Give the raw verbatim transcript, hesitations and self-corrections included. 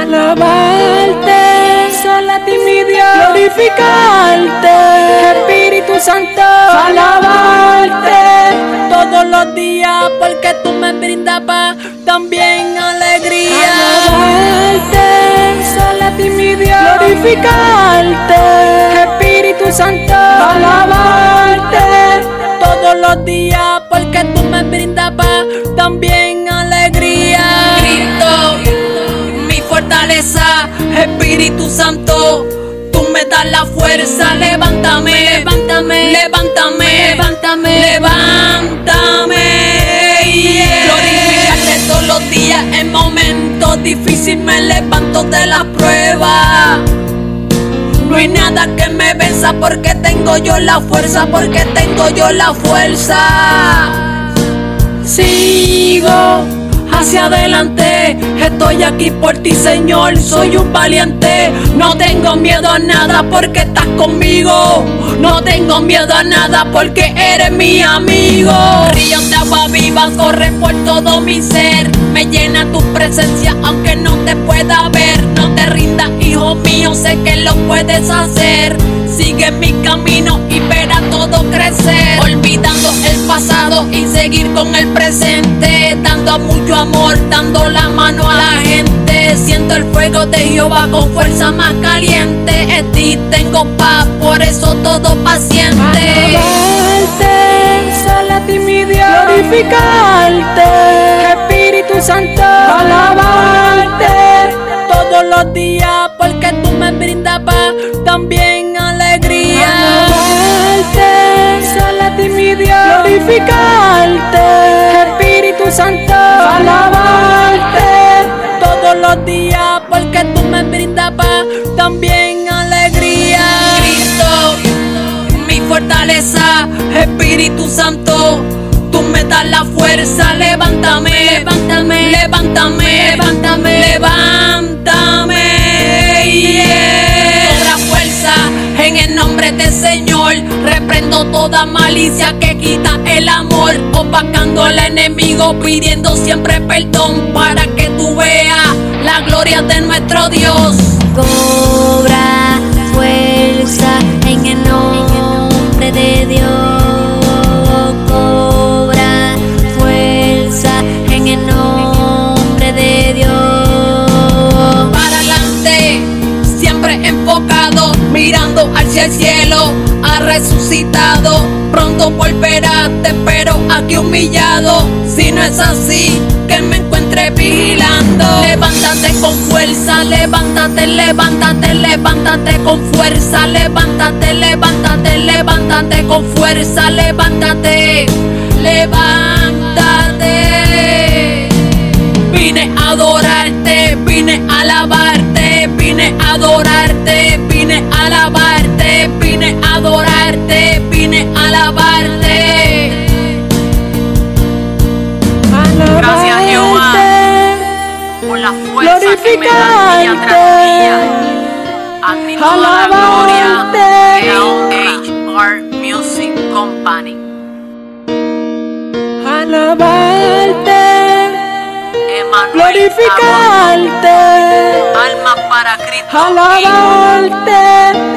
alabarte, sola a ti mi Dios, glorificarte, Espíritu Santo, alabarte todos los días, porque tú me brindas paz, también alegría. Alabarte, sola a ti mi Dios, glorificarte, Espíritu Santo, alabarte todos los días, porque tú me brindas paz, también alegría. Cristo, mi fortaleza, Espíritu Santo, tú me das la fuerza. Levántame, levántame, levántame, levántame, levántame. Yeah. Glorificarte todos los días en momentos difíciles, me levanto de la prueba. No hay nada que me venza, porque tengo yo la fuerza, porque tengo yo la fuerza. Sigo hacia adelante, estoy aquí por ti, Señor, soy un valiente. No tengo miedo a nada porque estás conmigo. No tengo miedo a nada porque eres mi amigo. Ríos de agua viva corren por todo mi ser, me llena tu presencia aunque no te pueda ver. No te rindas, hijo mío, sé que lo puedes hacer. Sigue mi camino y verás todo crecer, olvidando el pasado y seguir con el presente, dando mucho amor, dando la mano a la gente. Siento el fuego de Jehová con fuerza más caliente. En ti tengo paz, por eso todo paciente. Alabarte, sola a ti mi Dios, glorificarte, Espíritu Santo, alabarte todos los días, porque tú me brindas paz, también alegría. Alabarte, sola a ti mi Dios, glorificarte, Espíritu Santo, alabarte todos los días, porque tú me brindas paz, también alegría. Cristo, mi fortaleza, Espíritu Santo, tú me das la fuerza. Levántame, levántame, levántame, levántame, levántame. Yeah. Toda fuerza en el nombre del Señor, reprendo toda malicia que quita el amor, opacando al enemigo, pidiendo siempre perdón, para que tú veas la gloria de nuestro Dios. Cobra fuerza en el nombre de Dios. Cobra fuerza en el nombre de Dios. Para adelante, siempre enfocado, mirando hacia el cielo, ha resucitado, pronto volverá, te espero aquí humillado. Si no es así, que me encuentre vigilando. Levántate con fuerza, levántate, levántate, levántate con fuerza. Levántate, levántate, levántate con fuerza. Levántate, levántate. Vine a adorarte, vine a alabarte, vine a adorarte, vine a alabarte, vine a adorarte, vine a alabarte. Gracias, Jehová, por la fuerza que me das día tras día. A ti toda la gloria. L H R Music Company. Alabarte, Emmanuel glorificarte, Arroyo. Alma para Cristo. alabarte